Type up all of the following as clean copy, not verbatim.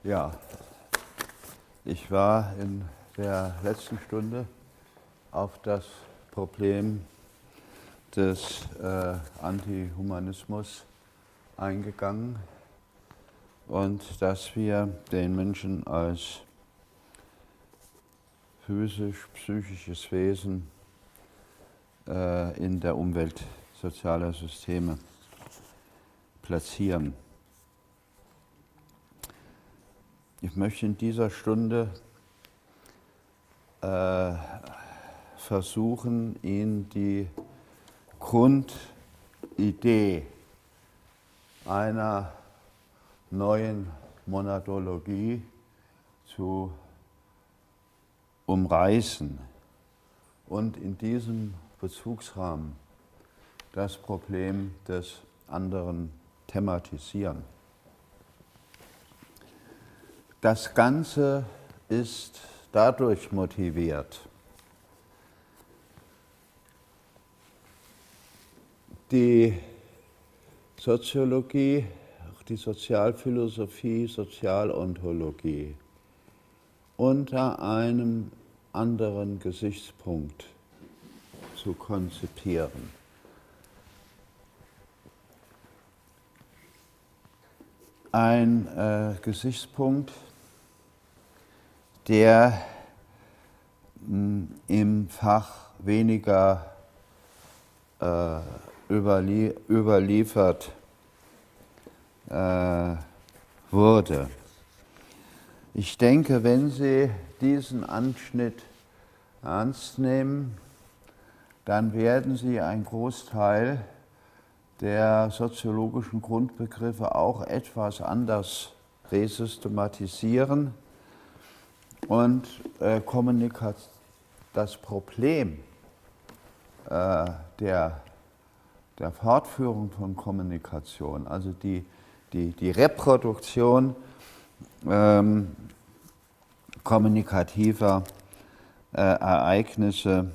Ja, ich war in der letzten Stunde auf das Problem des Antihumanismus eingegangen und dass wir den Menschen als physisch-psychisches Wesen in der Umwelt sozialer Systeme platzieren. Ich möchte in dieser Stunde versuchen, Ihnen die Grundidee einer neuen Monadologie zu umreißen und in diesem Bezugsrahmen das Problem des anderen thematisieren. Das Ganze ist dadurch motiviert. Die Soziologie, auch die Sozialphilosophie, Sozialontologie unter einem anderen Gesichtspunkt zu konzipieren. Ein Gesichtspunkt, der im Fach weniger überliefert wurde. Ich denke, wenn Sie diesen Anschnitt ernst nehmen, dann werden Sie einen Großteil der soziologischen Grundbegriffe auch etwas anders resystematisieren und das Problem der Fortführung von Kommunikation, also die Reproduktion kommunikativer Ereignisse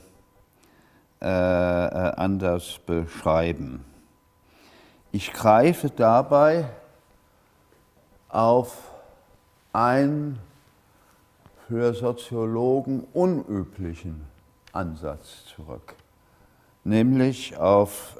anders beschreiben. Ich greife dabei auf einen für Soziologen unüblichen Ansatz zurück, nämlich auf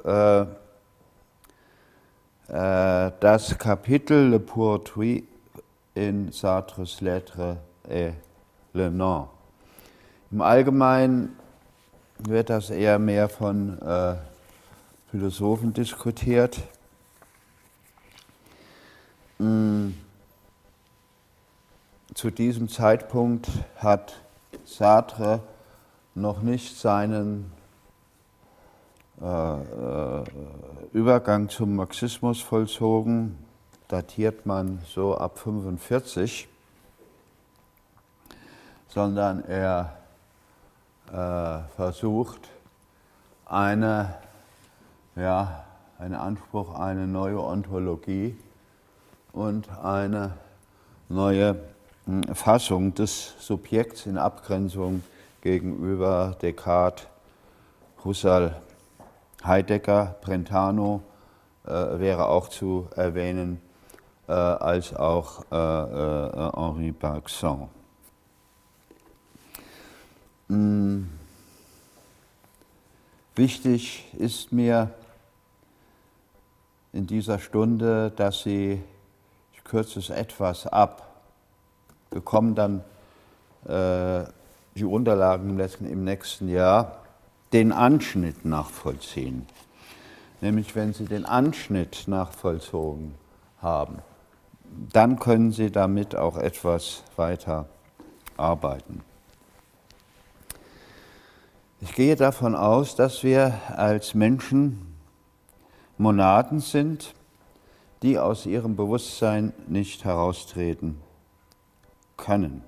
das Kapitel Le Pourtour in Sartres Lettres et le Nom. Im Allgemeinen wird das eher mehr von Philosophen diskutiert. Zu diesem Zeitpunkt hat Sartre noch nicht seinen Übergang zum Marxismus vollzogen, datiert man so ab 1945, sondern er versucht, einen Anspruch, eine neue Ontologie und eine neue Fassung des Subjekts in Abgrenzung gegenüber Descartes, Husserl, Heidegger, Brentano wäre auch zu erwähnen, als auch Henri Bergson. Wichtig ist mir in dieser Stunde, dass Sie, ich kürze es etwas ab, bekommen dann die Unterlagen im nächsten Jahr, den Anschnitt nachvollziehen. Nämlich wenn Sie den Anschnitt nachvollzogen haben, dann können Sie damit auch etwas weiter arbeiten. Ich gehe davon aus, dass wir als Menschen Monaden sind, die aus ihrem Bewusstsein nicht heraustreten können.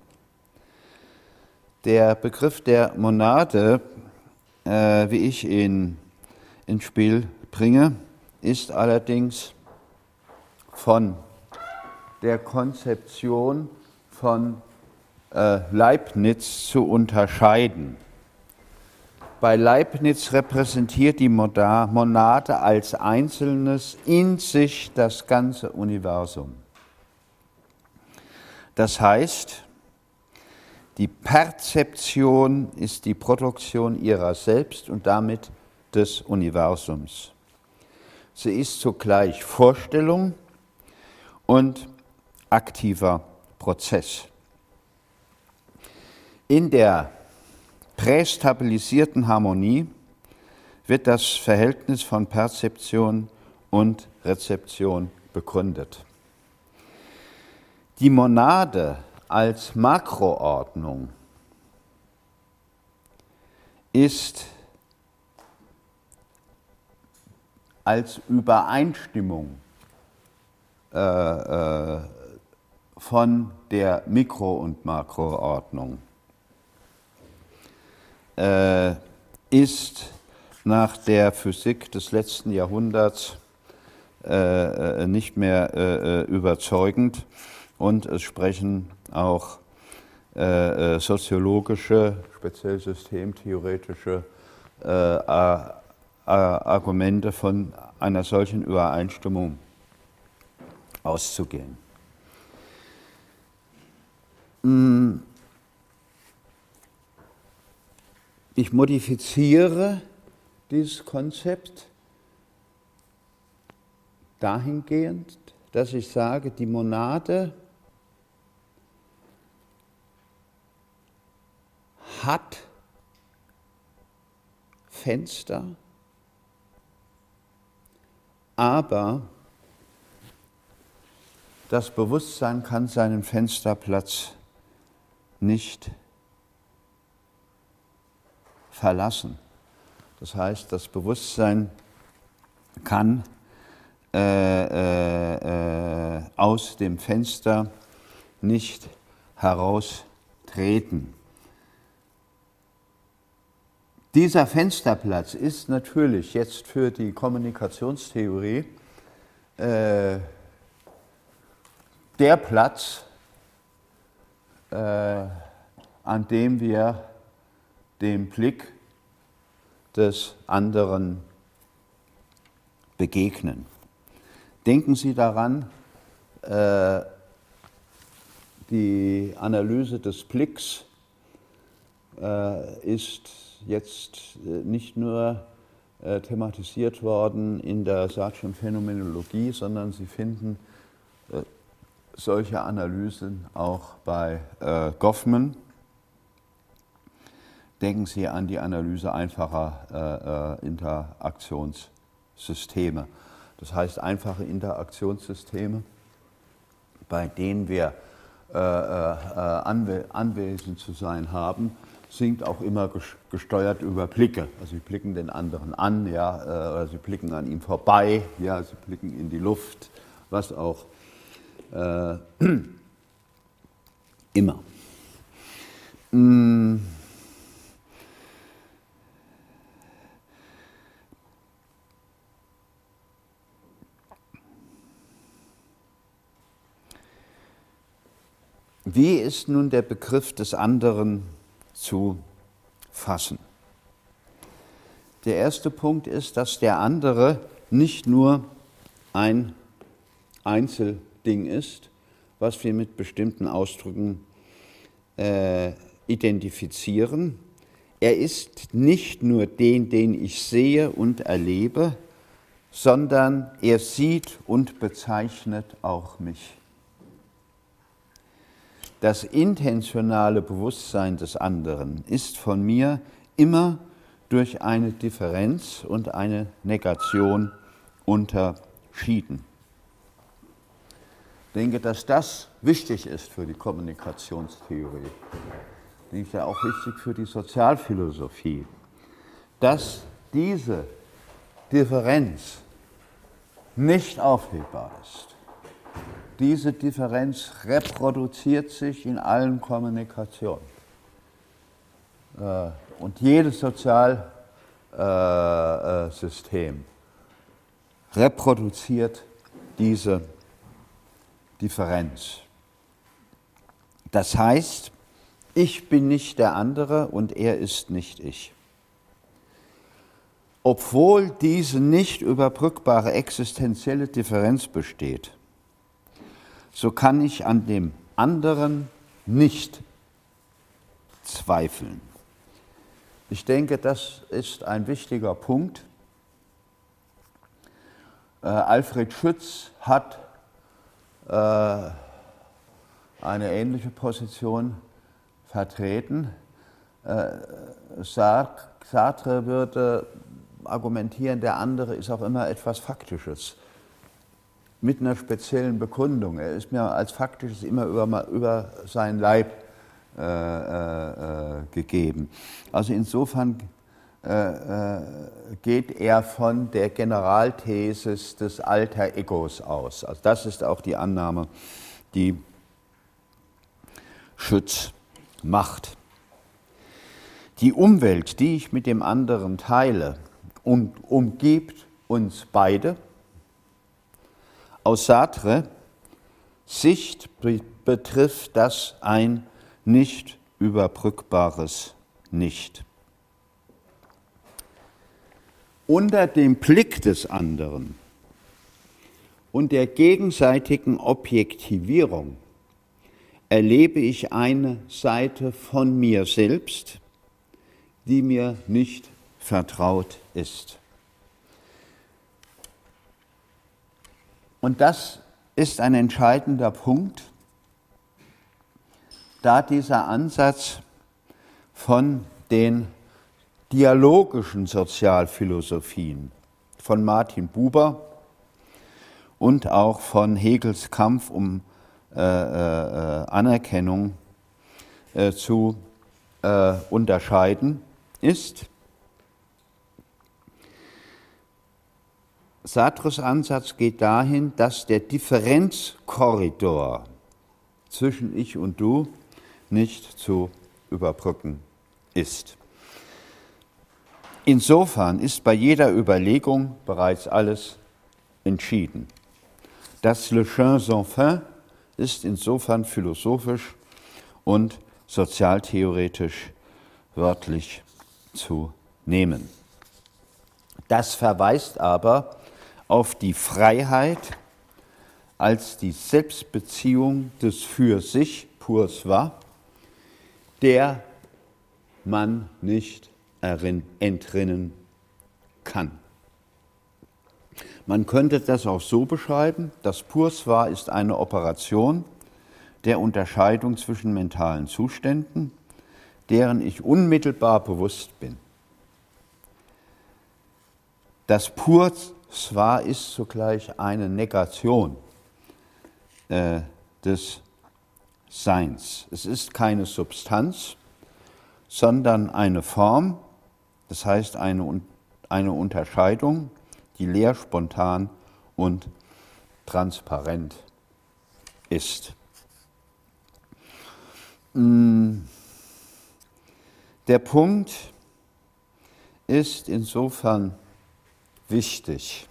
Der Begriff der Monade, wie ich ihn ins Spiel bringe, ist allerdings von der Konzeption von Leibniz zu unterscheiden. Bei Leibniz repräsentiert die Monade als Einzelnes in sich das ganze Universum. Das heißt, die Perzeption ist die Produktion ihrer selbst und damit des Universums. Sie ist zugleich Vorstellung und aktiver Prozess. In der prästabilisierten Harmonie wird das Verhältnis von Perzeption und Rezeption begründet. Die Monade als Makroordnung ist als Übereinstimmung von der Mikro- und Makroordnung ist nach der Physik des letzten Jahrhunderts nicht mehr überzeugend, und es sprechen auch soziologische, speziell systemtheoretische Argumente von einer solchen Übereinstimmung auszugehen. Ich modifiziere dieses Konzept dahingehend, dass ich sage, die Monade hat Fenster, aber das Bewusstsein kann seinen Fensterplatz nicht verlassen. Das heißt, das Bewusstsein kann aus dem Fenster nicht heraustreten. Dieser Fensterplatz ist natürlich jetzt für die Kommunikationstheorie der Platz, an dem wir dem Blick des anderen begegnen. Denken Sie daran, die Analyse des Blicks ist jetzt nicht nur thematisiert worden in der Sargent Phänomenologie, sondern Sie finden solche Analysen auch bei Goffman. Denken Sie an die Analyse einfacher Interaktionssysteme. Das heißt, einfache Interaktionssysteme, bei denen wir anwesend zu sein haben, sind auch immer gesteuert über Blicke. Also Sie blicken den anderen an, ja, oder Sie blicken an ihm vorbei, ja, Sie blicken in die Luft, was auch immer. Wie ist nun der Begriff des anderen zu fassen? Der erste Punkt ist, dass der andere nicht nur ein Einzelding ist, was wir mit bestimmten Ausdrücken identifizieren. Er ist nicht nur den ich sehe und erlebe, sondern er sieht und bezeichnet auch mich. Das intentionale Bewusstsein des anderen ist von mir immer durch eine Differenz und eine Negation unterschieden. Ich denke, dass das wichtig ist für die Kommunikationstheorie. Ich denke, ja auch wichtig für die Sozialphilosophie, dass diese Differenz nicht aufhebbar ist. Diese Differenz reproduziert sich in allen Kommunikationen. Und jedes Sozialsystem reproduziert diese Differenz. Das heißt, ich bin nicht der andere und er ist nicht ich. Obwohl diese nicht überbrückbare existenzielle Differenz besteht, so kann ich an dem anderen nicht zweifeln. Ich denke, das ist ein wichtiger Punkt. Alfred Schütz hat eine ähnliche Position vertreten. Sartre würde argumentieren, der andere ist auch immer etwas Faktisches, mit einer speziellen Bekundung. Er ist mir als Faktisches immer über seinen Leib gegeben. Also insofern geht er von der Generalthesis des Alter Egos aus. Also das ist auch die Annahme, die Schütz macht. Die Umwelt, die ich mit dem anderen teile, umgibt uns beide. Aus Sartre Sicht betrifft das ein nicht überbrückbares Nicht. Unter dem Blick des anderen und der gegenseitigen Objektivierung erlebe ich eine Seite von mir selbst, die mir nicht vertraut ist. Und das ist ein entscheidender Punkt, da dieser Ansatz von den dialogischen Sozialphilosophien von Martin Buber und auch von Hegels Kampf um Anerkennung zu unterscheiden ist. Sartres Ansatz geht dahin, dass der Differenzkorridor zwischen Ich und Du nicht zu überbrücken ist. Insofern ist bei jeder Überlegung bereits alles entschieden. Das Le Chien sans fin ist insofern philosophisch und sozialtheoretisch wörtlich zu nehmen. Das verweist aber auf die Freiheit als die Selbstbeziehung des Für sich, pour soi, der man nicht entrinnen kann. Man könnte das auch so beschreiben, das Pour soi ist eine Operation der Unterscheidung zwischen mentalen Zuständen, deren ich unmittelbar bewusst bin. Das Pour soi ist zugleich eine Negation des Seins. Es ist keine Substanz, sondern eine Form, das heißt eine Unterscheidung, die leer, spontan und transparent ist. Der Punkt ist insofern wichtig.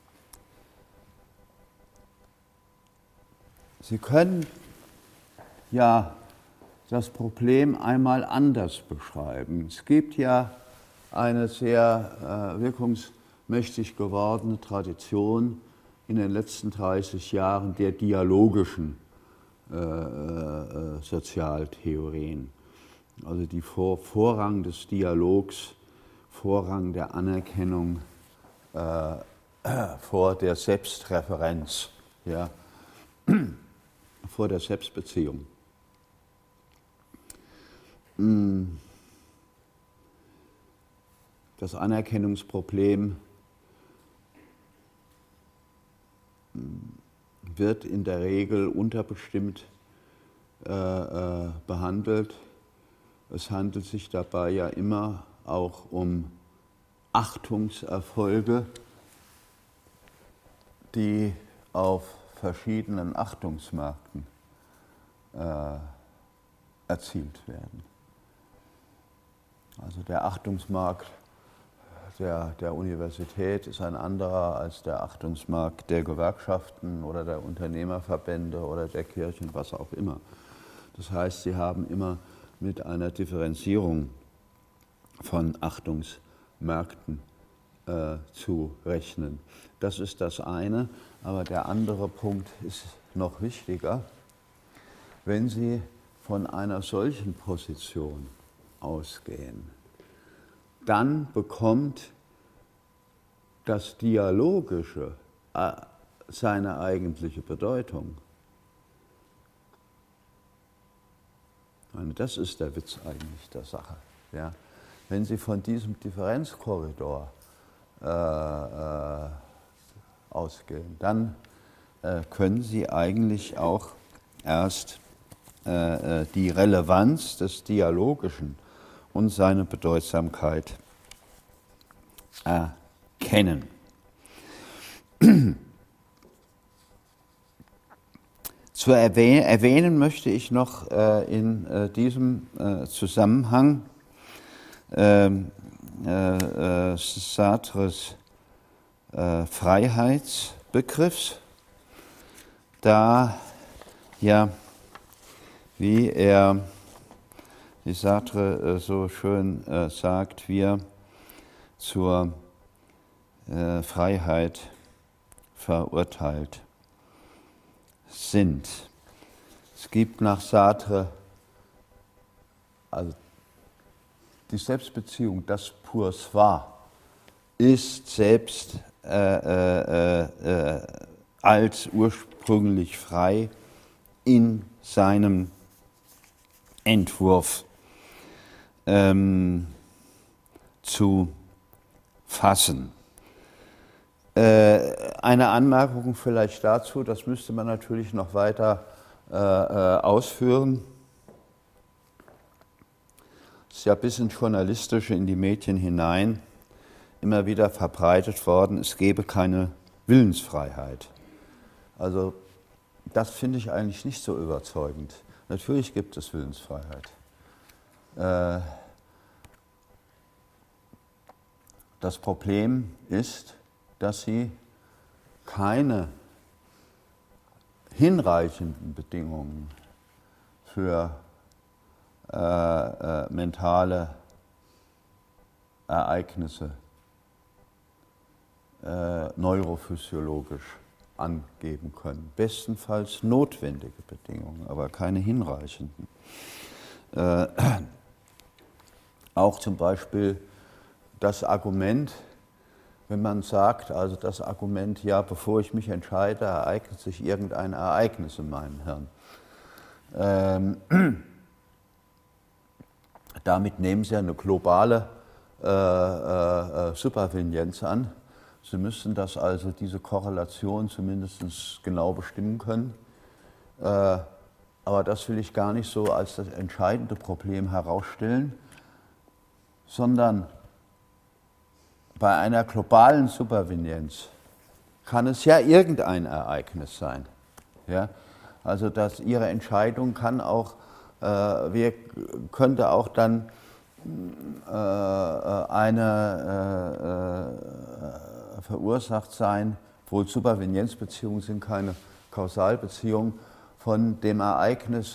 Sie können ja das Problem einmal anders beschreiben. Es gibt ja eine sehr wirkungsmächtig gewordene Tradition in den letzten 30 Jahren der dialogischen Sozialtheorien. Also die Vorrang des Dialogs, Vorrang der Anerkennung vor der Selbstreferenz, ja, vor der Selbstbeziehung. Das Anerkennungsproblem wird in der Regel unterbestimmt behandelt. Es handelt sich dabei ja immer auch um Achtungserfolge, die auf verschiedenen Achtungsmärkten erzielt werden. Also der Achtungsmarkt der Universität ist ein anderer als der Achtungsmarkt der Gewerkschaften oder der Unternehmerverbände oder der Kirchen, was auch immer. Das heißt, sie haben immer mit einer Differenzierung von Achtungsmärkten zu rechnen. Das ist das eine, aber der andere Punkt ist noch wichtiger. wenn Sie von einer solchen Position ausgehen, dann bekommt das Dialogische seine eigentliche Bedeutung. Das ist der Witz eigentlich der Sache. Ja? Wenn Sie von diesem Differenzkorridor ausgehen, dann können Sie eigentlich auch erst die Relevanz des Dialogischen und seine Bedeutsamkeit erkennen. Zu erwähnen möchte ich noch in diesem Zusammenhang Sartres Freiheitsbegriffs, da ja, wie Sartre so schön sagt, wir zur Freiheit verurteilt sind. Es gibt nach Sartre, also die Selbstbeziehung, das Pour soi, ist selbst als ursprünglich frei in seinem Entwurf zu fassen. Eine Anmerkung vielleicht dazu, das müsste man natürlich noch weiter ausführen. Es ist ja bis ins Journalistische, in die Medien hinein immer wieder verbreitet worden, es gebe keine Willensfreiheit. Also das finde ich eigentlich nicht so überzeugend. Natürlich gibt es Willensfreiheit. Das Problem ist, dass sie keine hinreichenden Bedingungen für mentale Ereignisse neurophysiologisch angeben können. Bestenfalls notwendige Bedingungen, aber keine hinreichenden. Auch zum Beispiel das Argument, wenn man sagt, also das Argument, ja, bevor ich mich entscheide, ereignet sich irgendein Ereignis in meinem Hirn. Damit nehmen Sie eine globale Supervenienz an. Sie müssten das also, diese Korrelation zumindest genau bestimmen können. Aber das will ich gar nicht so als das entscheidende Problem herausstellen, sondern bei einer globalen Supervenienz kann es ja irgendein Ereignis sein. Ja? Also dass Ihre Entscheidung kann auch, könnte auch dann verursacht sein, wohl Supervenienzbeziehungen sind keine Kausalbeziehungen, von dem Ereignis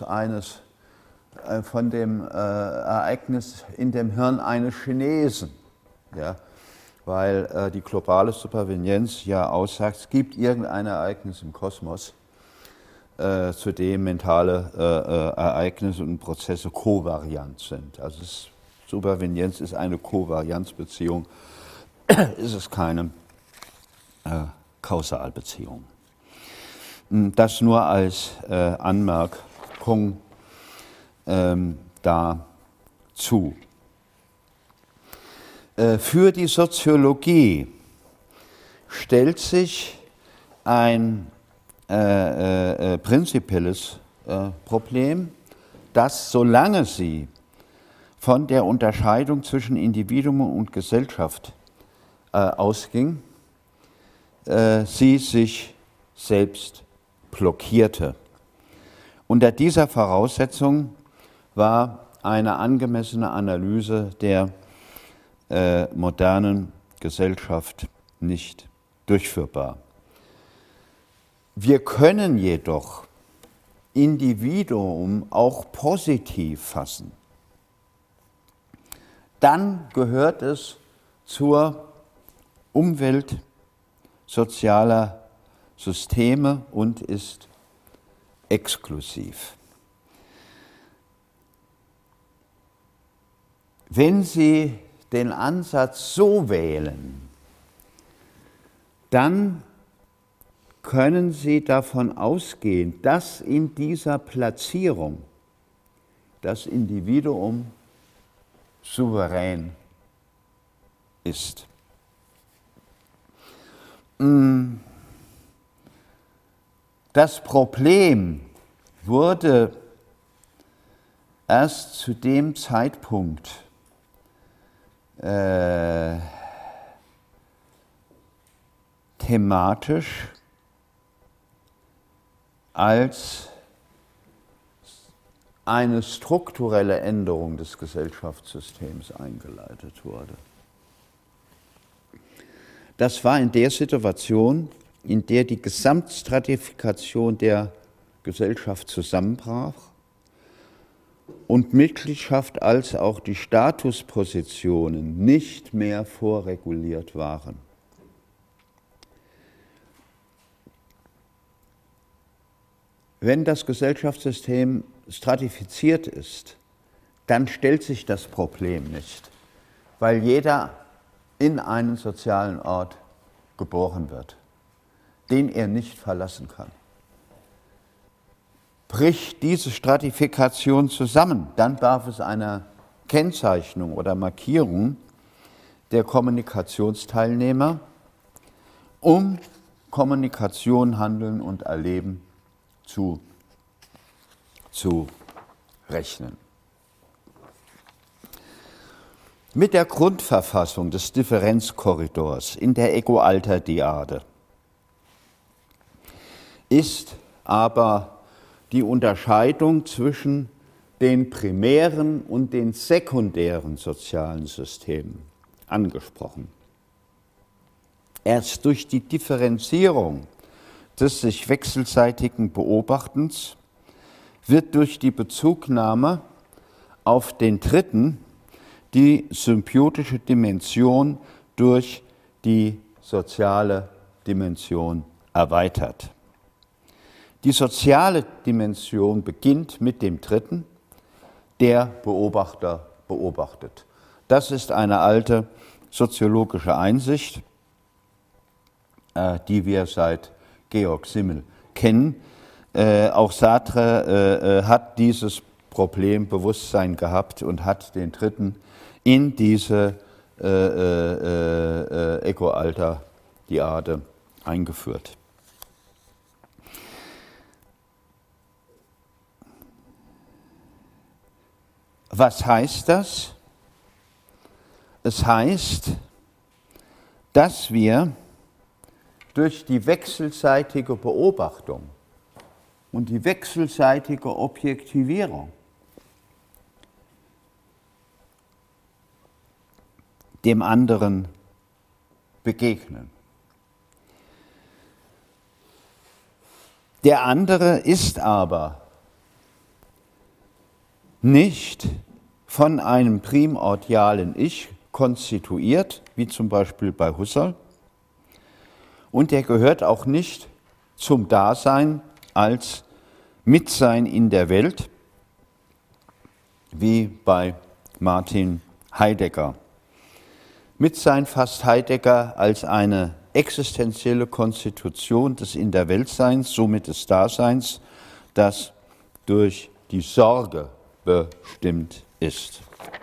Ereignis in dem Hirn eines Chinesen. Ja? Weil die globale Supervenienz ja aussagt, es gibt irgendein Ereignis im Kosmos, zu dem mentale Ereignisse und Prozesse kovariant sind. Also Supervenienz ist eine Kovarianzbeziehung, ist es keine Kausalbeziehung. Das nur als Anmerkung dazu. Für die Soziologie stellt sich ein prinzipielles Problem, dass solange sie von der Unterscheidung zwischen Individuum und Gesellschaft ausging, sie sich selbst blockierte. Unter dieser Voraussetzung war eine angemessene Analyse der modernen Gesellschaft nicht durchführbar. Wir können jedoch Individuum auch positiv fassen. Dann gehört es zur Umwelt sozialer Systeme und ist exklusiv. Wenn Sie den Ansatz so wählen, dann können Sie davon ausgehen, dass in dieser Platzierung das Individuum souverän ist. Das Problem wurde erst zu dem Zeitpunkt thematisch, als eine strukturelle Änderung des Gesellschaftssystems eingeleitet wurde. Das war in der Situation, in der die Gesamtstratifikation der Gesellschaft zusammenbrach und Mitgliedschaft als auch die Statuspositionen nicht mehr vorreguliert waren. Wenn das Gesellschaftssystem stratifiziert ist, dann stellt sich das Problem nicht, weil jeder in einen sozialen Ort geboren wird, den er nicht verlassen kann. Bricht diese Stratifikation zusammen, dann bedarf es einer Kennzeichnung oder Markierung der Kommunikationsteilnehmer, um Kommunikation, Handeln und Erleben zu rechnen. Mit der Grundverfassung des Differenzkorridors in der Ego-Alter-Dyade ist aber die Unterscheidung zwischen den primären und den sekundären sozialen Systemen angesprochen. Erst durch die Differenzierung des sich wechselseitigen Beobachtens wird durch die Bezugnahme auf den Dritten die symbiotische Dimension durch die soziale Dimension erweitert. Die soziale Dimension beginnt mit dem Dritten, der Beobachter beobachtet. Das ist eine alte soziologische Einsicht, die wir seit Georg Simmel kennen. Auch Sartre hat dieses Problembewusstsein gehabt und hat den Dritten in diese Ego-Alter-Dyade eingeführt. Was heißt das? Es heißt, dass wir durch die wechselseitige Beobachtung und die wechselseitige Objektivierung dem anderen begegnen. Der andere ist aber nicht von einem primordialen Ich konstituiert, wie zum Beispiel bei Husserl, und er gehört auch nicht zum Dasein als Mitsein in der Welt, wie bei Martin Heidegger. Mitsein fasst Heidegger als eine existenzielle Konstitution des In der Weltseins, somit des Daseins, das durch die Sorge bestimmt ist.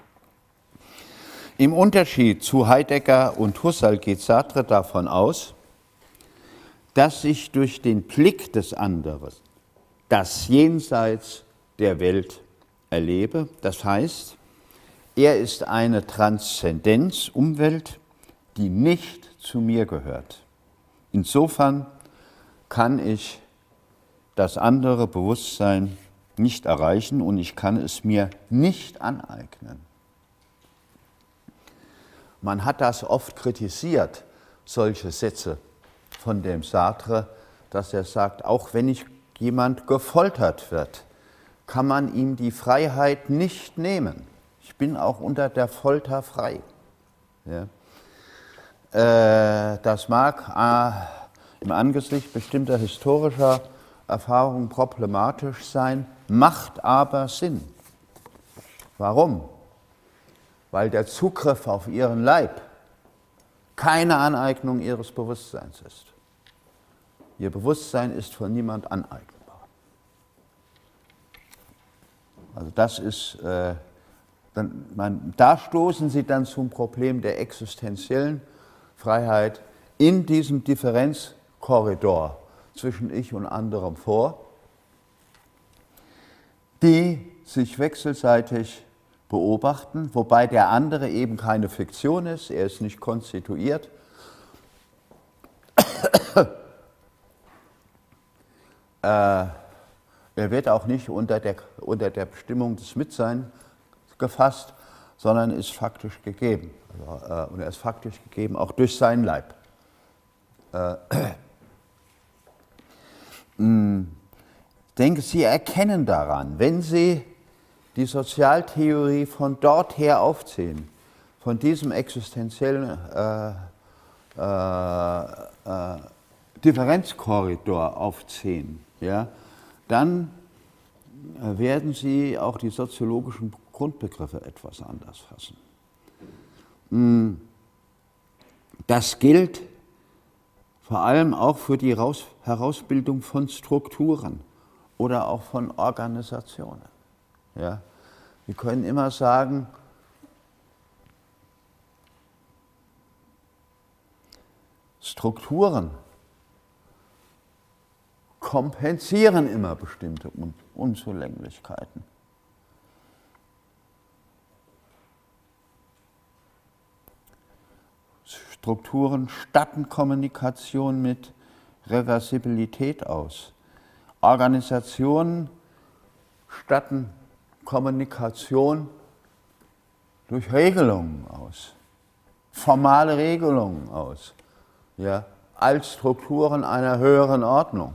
Im Unterschied zu Heidegger und Husserl geht Sartre davon aus, dass ich durch den Blick des anderen das Jenseits der Welt erlebe. Das heißt, er ist eine Transzendenzumwelt, die nicht zu mir gehört. Insofern kann ich das andere Bewusstsein nicht erreichen und ich kann es mir nicht aneignen. Man hat das oft kritisiert, solche Sätze von dem Sartre, dass er sagt, auch wenn jemand gefoltert wird, kann man ihm die Freiheit nicht nehmen. Ich bin auch unter der Folter frei. Ja. Das mag im Angesicht bestimmter historischer Erfahrungen problematisch sein, macht aber Sinn. Warum? weil der Zugriff auf ihren Leib keine Aneignung ihres Bewusstseins ist. Ihr Bewusstsein ist von niemand aneignbar. Also das ist, da stoßen Sie dann zum Problem der existenziellen Freiheit in diesem Differenzkorridor zwischen Ich und anderem vor, die sich wechselseitig beobachten, wobei der andere eben keine Fiktion ist, er ist nicht konstituiert. Er wird auch nicht unter der Bestimmung des Mitseins gefasst, sondern ist faktisch gegeben. Und er ist faktisch gegeben auch durch seinen Leib. Ich denke, Sie erkennen daran, wenn Sie die Sozialtheorie von dort her aufziehen, von diesem existenziellen Differenzkorridor aufziehen, ja, dann werden Sie auch die soziologischen Grundbegriffe etwas anders fassen. Das gilt vor allem auch für die Herausbildung von Strukturen oder auch von Organisationen. Ja? Wir können immer sagen, Strukturen kompensieren immer bestimmte Unzulänglichkeiten. Strukturen statten Kommunikation mit Reversibilität aus. Organisationen statten Kommunikation durch Regelungen aus, formale Regelungen aus, ja, als Strukturen einer höheren Ordnung,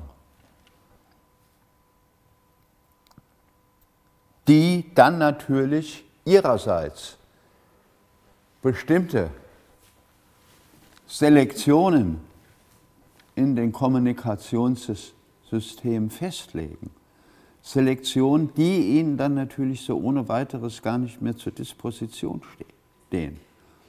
die dann natürlich ihrerseits bestimmte Selektionen in den Kommunikationssystemen festlegen. Selektionen, die ihnen dann natürlich so ohne weiteres gar nicht mehr zur Disposition stehen.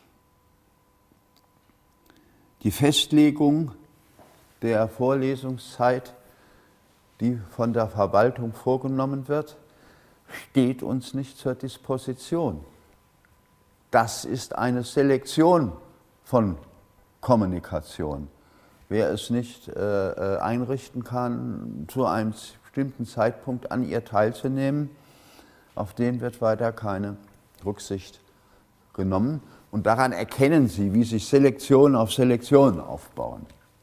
Die Festlegung der Vorlesungszeit, die von der Verwaltung vorgenommen wird, steht uns nicht zur Disposition. Das ist eine Selektion von Kommunikation. Wer es nicht einrichten kann, zu einem bestimmten Zeitpunkt an ihr teilzunehmen, auf den wird weiter keine Rücksicht genommen. Und daran erkennen Sie, wie sich Selektionen auf Selektionen aufbauen,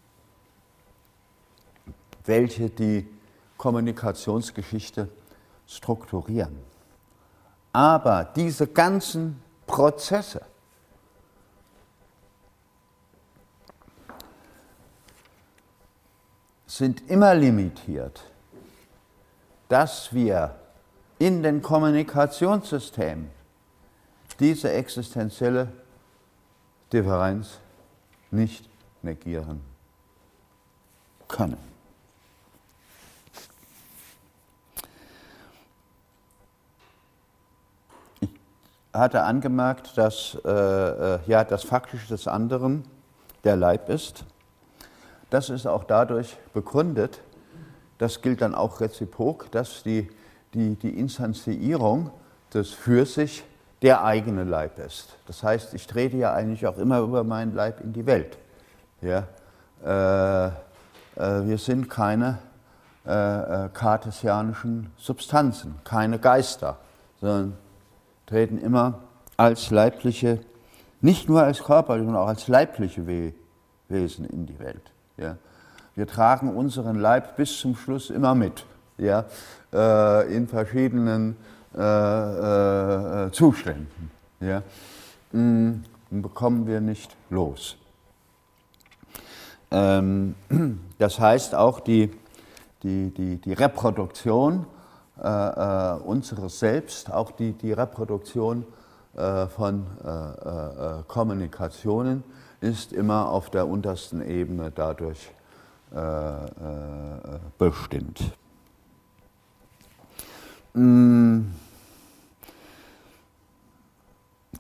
welche die Kommunikationsgeschichte strukturieren. Aber diese ganzen Prozesse sind immer limitiert, dass wir in den Kommunikationssystemen diese existenzielle Differenz nicht negieren können. Ich hatte angemerkt, dass das Faktische des anderen der Leib ist. Das ist auch dadurch begründet, das gilt dann auch reziprok, dass die Instanzierung des für sich der eigene Leib ist. Das heißt, ich trete ja eigentlich auch immer über meinen Leib in die Welt. Ja? Wir sind keine kartesianischen Substanzen, keine Geister, sondern treten immer als leibliche, nicht nur als körperliche, sondern auch als leibliche Wesen in die Welt. Ja? Wir tragen unseren Leib bis zum Schluss immer mit, ja? In verschiedenen Zuständen. Ja? Den bekommen wir nicht los. Das heißt auch die Reproduktion unseres Selbst, auch die Reproduktion von Kommunikationen ist immer auf der untersten Ebene dadurch bestimmt.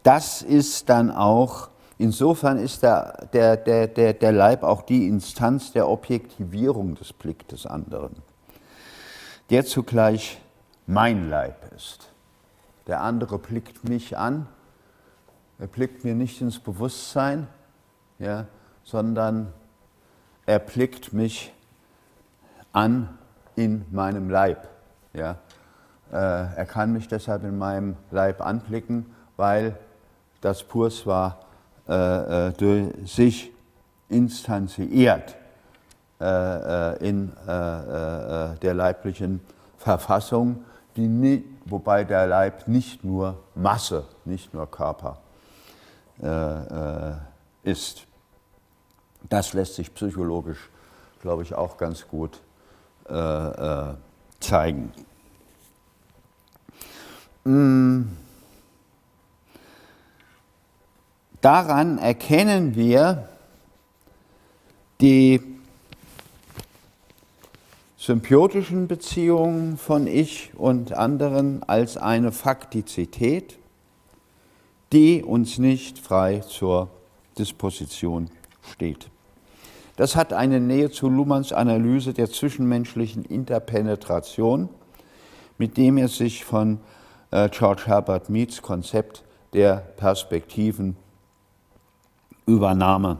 das ist dann auch, insofern ist der Leib auch die Instanz der Objektivierung des Blicks des anderen, der zugleich mein Leib ist. Der andere blickt mich an, er blickt mir nicht ins Bewusstsein, ja, sondern er blickt mich an in meinem Leib. Ja. Er kann mich deshalb in meinem Leib anblicken, weil das Purswa durch sich instanziert in der leiblichen Verfassung, wobei der Leib nicht nur Masse, nicht nur Körper ist. Das lässt sich psychologisch, glaube ich, auch ganz gut zeigen. Daran erkennen wir die symbiotischen Beziehungen von Ich und anderen als eine Faktizität, die uns nicht frei zur Disposition steht. Das hat eine Nähe zu Luhmanns Analyse der zwischenmenschlichen Interpenetration, mit dem er sich von George Herbert Meads Konzept der Perspektivenübernahme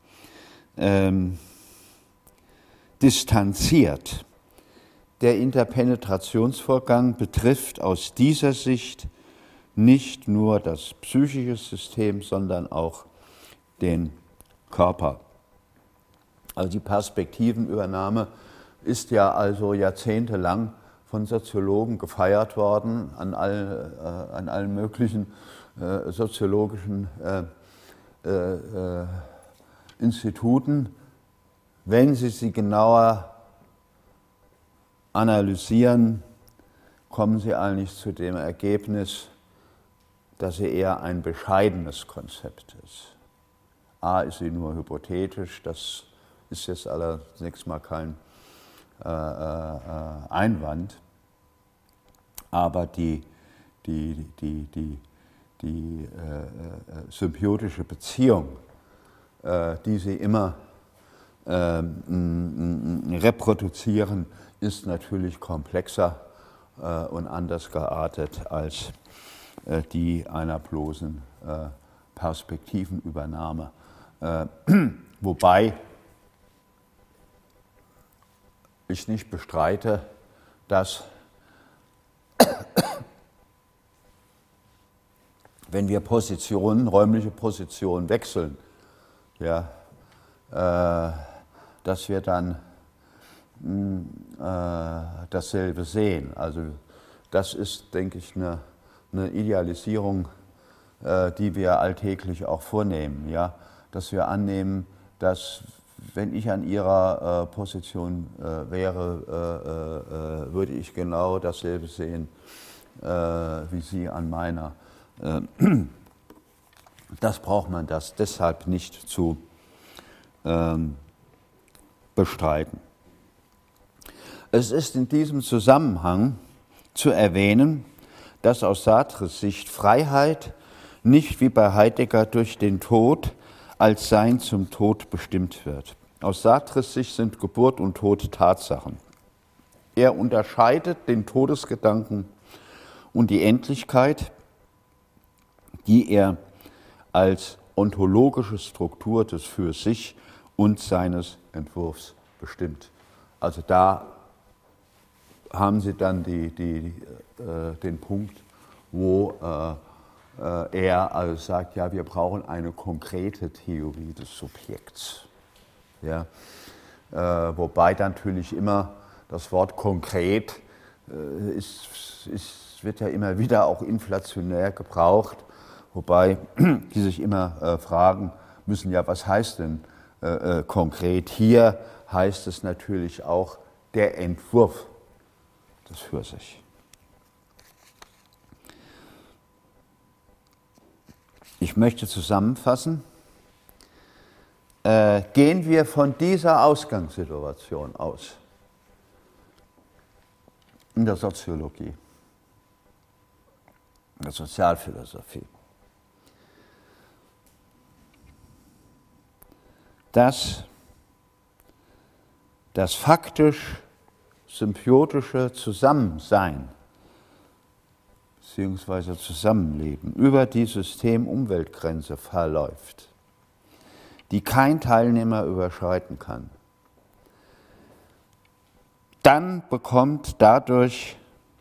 distanziert. Der Interpenetrationsvorgang betrifft aus dieser Sicht nicht nur das psychische System, sondern auch den Körper. Also die Perspektivenübernahme ist ja also jahrzehntelang von Soziologen gefeiert worden, an allen möglichen soziologischen Instituten. Wenn Sie genauer analysieren, kommen Sie eigentlich zu dem Ergebnis, dass sie eher ein bescheidenes Konzept ist. A ist sie nur hypothetisch, das ist jetzt allerdings mal kein Einwand, aber die symbiotische Beziehung, die sie immer reproduzieren, ist natürlich komplexer und anders geartet als die einer bloßen Perspektivenübernahme. Wobei ich nicht bestreite, dass wenn wir räumliche Positionen wechseln, ja, dass wir dann dasselbe sehen. Also das ist, denke ich, eine Idealisierung, die wir alltäglich auch vornehmen, ja? Dass wir annehmen, dass wenn ich an Ihrer Position wäre, würde ich genau dasselbe sehen wie Sie an meiner. Das braucht man deshalb nicht zu bestreiten. Es ist in diesem Zusammenhang zu erwähnen, dass aus Sartres Sicht Freiheit nicht wie bei Heidegger durch den Tod als Sein zum Tod bestimmt wird. Aus Sartres Sicht sind Geburt und Tod Tatsachen. Er unterscheidet den Todesgedanken und die Endlichkeit, die er als ontologische Struktur des Für sich und seines Entwurfs bestimmt. Also da haben Sie dann den Punkt, wo er also sagt, ja, wir brauchen eine konkrete Theorie des Subjekts. Ja? Wobei natürlich immer das Wort konkret wird ja immer wieder auch inflationär gebraucht, wobei die sich immer fragen müssen, ja, was heißt denn konkret? Hier heißt es natürlich auch der Entwurf des Für sich. Ich möchte zusammenfassen, gehen wir von dieser Ausgangssituation aus in der Soziologie, in der Sozialphilosophie, dass das faktisch symbiotische Zusammensein bzw. Zusammenleben über die System-Umwelt-Grenze verläuft, die kein Teilnehmer überschreiten kann, dann bekommt dadurch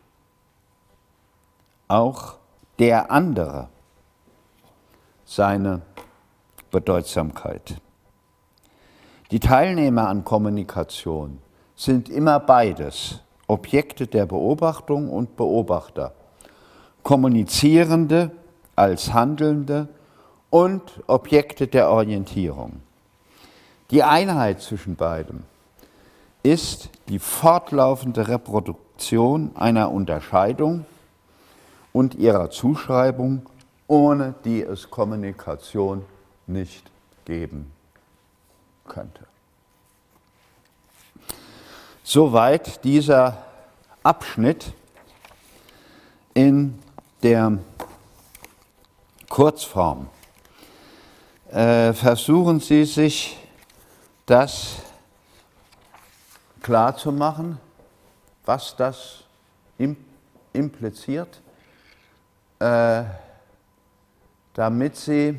auch der andere seine Bedeutsamkeit. Die Teilnehmer an Kommunikation sind immer beides, Objekte der Beobachtung und Beobachter, Kommunizierende als Handelnde und Objekte der Orientierung. Die Einheit zwischen beidem ist die fortlaufende Reproduktion einer Unterscheidung und ihrer Zuschreibung, ohne die es Kommunikation nicht geben könnte. Soweit dieser Abschnitt in der Kurzform. Versuchen Sie sich das klarzumachen, was das impliziert, damit Sie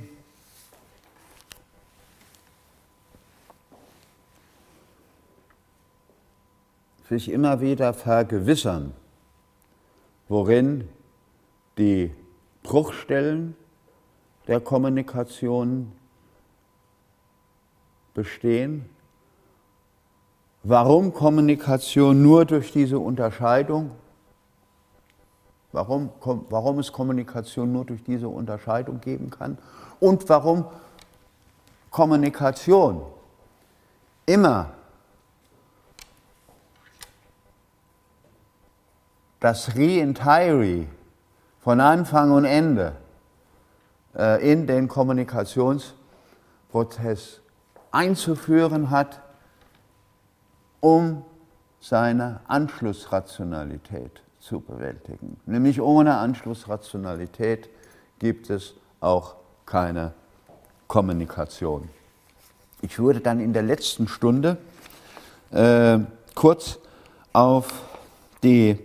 sich immer wieder vergewissern, worin die Bruchstellen der Kommunikation bestehen, warum Kommunikation nur durch diese Unterscheidung, warum es Kommunikation nur durch diese Unterscheidung geben kann und warum Kommunikation immer das Re-Entirety von Anfang und Ende in den Kommunikationsprozess einzuführen hat, um seine Anschlussrationalität zu bewältigen. Nämlich ohne Anschlussrationalität gibt es auch keine Kommunikation. Ich würde dann in der letzten Stunde kurz auf die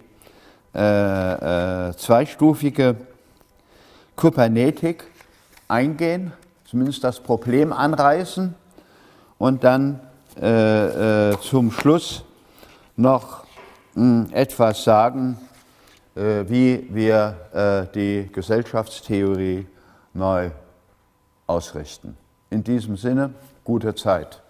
zweistufige Kybernetik eingehen, zumindest das Problem anreißen und dann zum Schluss noch etwas sagen, wie wir die Gesellschaftstheorie neu ausrichten. In diesem Sinne, gute Zeit.